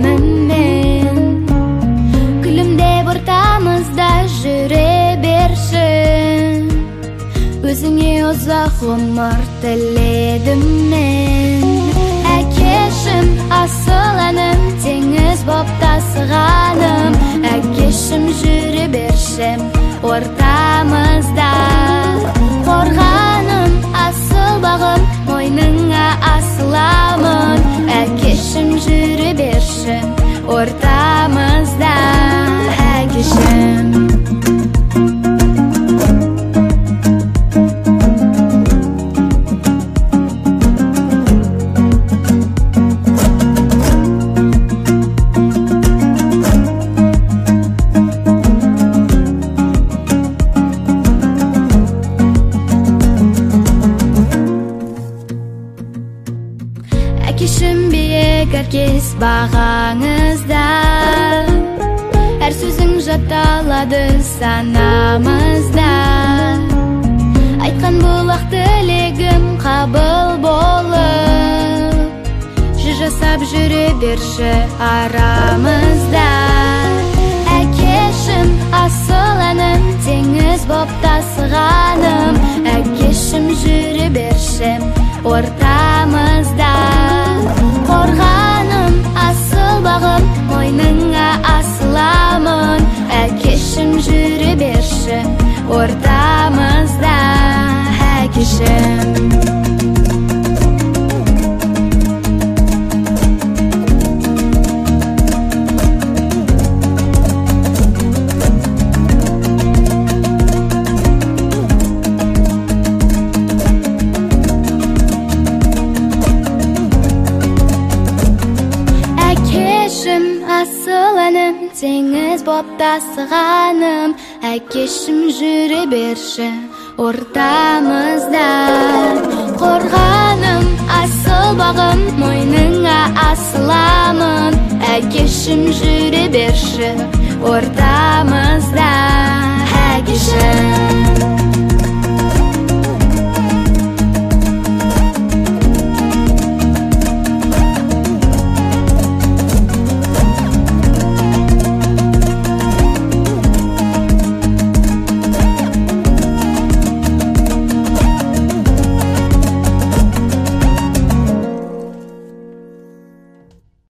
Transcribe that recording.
мен күлімдеп ортамызда жүре берші өзіңе ұзақ ғұмыр тіледім мен әкешім асыл әнім теңіз боп тасығаным әкешім жүре берші ортамызда қорғаным асыл бағым мойныңа асыламын әкешім жүре берші ортамызда әкешім әкешім биік әркез бағаңызда әр сөзің жатталады санамызда айтқан бұлақ тілегім қабыл болып жыр жасап жүре берші арамызда әкешім асыл әнім теңіз боп тасығаным әкешім жүре берші ортамызда қорғаным асыл бағым мойныңа асыламын әкешім жүре берші ортамызда әкешім асыл әнім теңіз боп тасығаным әкешім жүре берші ортамызда қорғаным асыл бағым мойныңа асыламын әкешім жүре берші ортамызда әкешім